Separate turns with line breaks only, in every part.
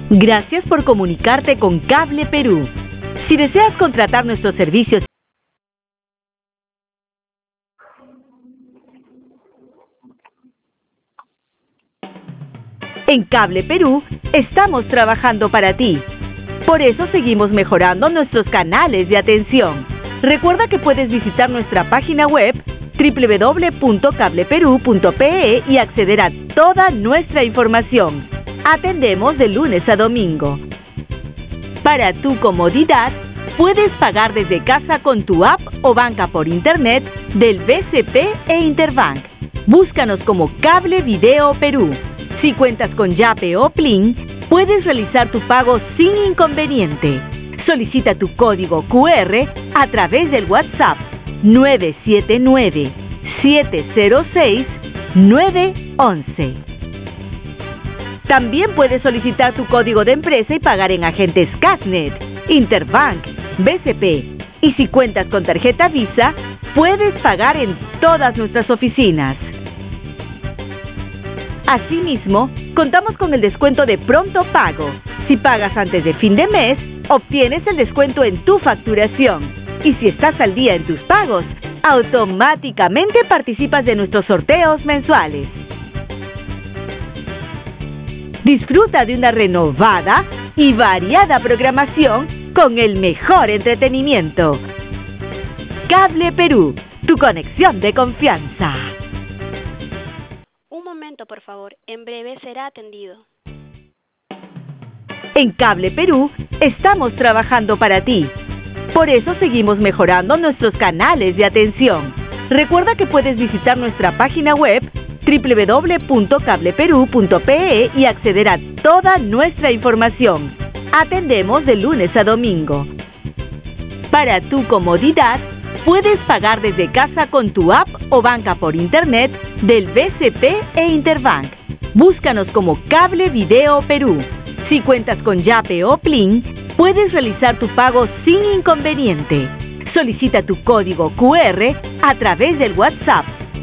Gracias por comunicarte con Cable Perú. Si deseas contratar nuestros servicios, en Cable Perú estamos trabajando para ti. Por eso seguimos mejorando nuestros canales de atención. Recuerda que puedes visitar nuestra página web www.cableperú.pe y acceder a toda nuestra información. Atendemos de lunes a domingo. Para tu comodidad, puedes pagar desde casa con tu app o banca por internet del BCP e Interbank. Búscanos como Cable Video Perú. Si cuentas con Yape o Plin, puedes realizar tu pago sin inconveniente. Solicita tu código QR a través del WhatsApp 979-706-911. También puedes solicitar tu código de empresa y pagar en agentes Casnet, Interbank, BCP. Y si cuentas con tarjeta Visa, puedes pagar en todas nuestras oficinas. Asimismo, contamos con el descuento de pronto pago. Si pagas antes de fin de mes, obtienes el descuento en tu facturación. Y si estás al día en tus pagos, automáticamente participas de nuestros sorteos mensuales. Disfruta de una renovada y variada programación con el mejor entretenimiento. Cable Perú, tu conexión de confianza.
Un momento, por favor. En breve será atendido.
En Cable Perú estamos trabajando para ti. Por eso seguimos mejorando nuestros canales de atención. Recuerda que puedes visitar nuestra página web www.cableperú.pe y acceder a toda nuestra información. Atendemos de lunes a domingo. Para tu comodidad, puedes pagar desde casa con tu app o banca por internet del BCP e Interbank. Búscanos como Cable Video Perú. Si cuentas con Yape o Plin, puedes realizar tu pago sin inconveniente. Solicita tu código QR a través del WhatsApp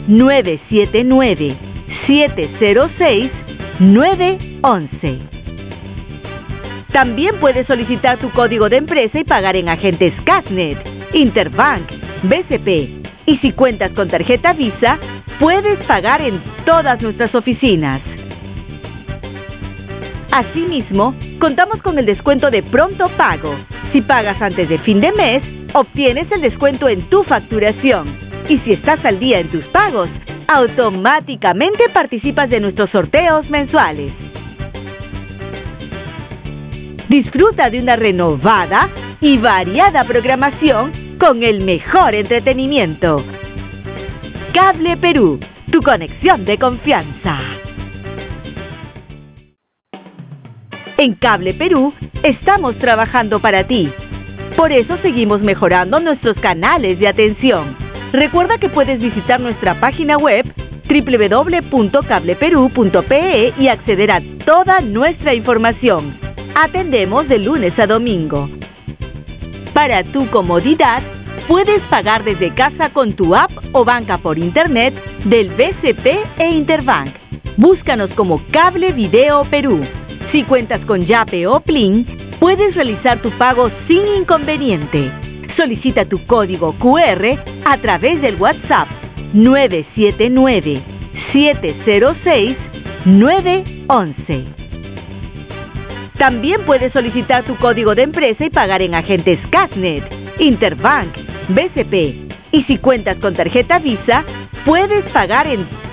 979-706-911. También puedes solicitar tu código de empresa y pagar en agentes Casnet, Interbank, BCP. Y si cuentas con tarjeta Visa, puedes pagar en todas nuestras oficinas. Asimismo, contamos con el descuento de pronto pago. Si pagas antes de fin de mes, obtienes el descuento en tu facturación. Y si estás al día en tus pagos, automáticamente participas de nuestros sorteos mensuales. Disfruta de una renovada y variada programación con el mejor entretenimiento. Cable Perú, tu conexión de confianza. En Cable Perú estamos trabajando para ti. Por eso seguimos mejorando nuestros canales de atención. Recuerda que puedes visitar nuestra página web www.cableperú.pe y acceder a toda nuestra información. Atendemos de lunes a domingo. Para tu comodidad, puedes pagar desde casa con tu app o banca por internet del BCP e Interbank. Búscanos como Cable Video Perú. Si cuentas con Yape o Plin, puedes realizar tu pago sin inconveniente. Solicita tu código QR a través del WhatsApp 979-706-911. También puedes solicitar tu código de empresa y pagar en agentes Casnet, Interbank, BCP. Y si cuentas con tarjeta Visa, puedes pagar en